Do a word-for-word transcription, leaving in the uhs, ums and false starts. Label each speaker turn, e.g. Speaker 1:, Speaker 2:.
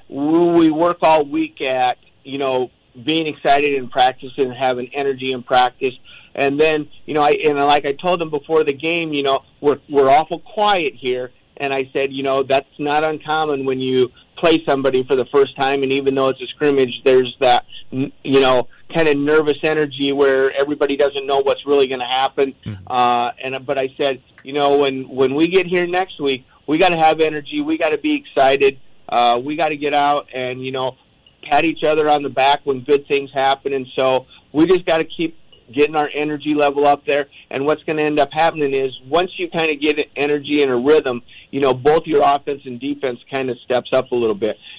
Speaker 1: we work all week at, you know, being excited in practice and having energy in practice. And then, you know, I and like I told them before the game, you know, we're we're awful quiet here. And I said, you know, that's not uncommon when you play somebody for the first time, and even though it's a scrimmage, there's that, you know, kind of nervous energy where everybody doesn't know what's really going to happen. Mm-hmm. Uh, and but I said, you know, when when we get here next week, we got to have energy. We got to be excited. Uh, we got to get out and, you know, pat each other on the back when good things happen. And so we just got to keep getting our energy level up there. And what's going to end up happening is once you kind of get energy in a rhythm, you know, both your offense and defense kind of steps up a little bit.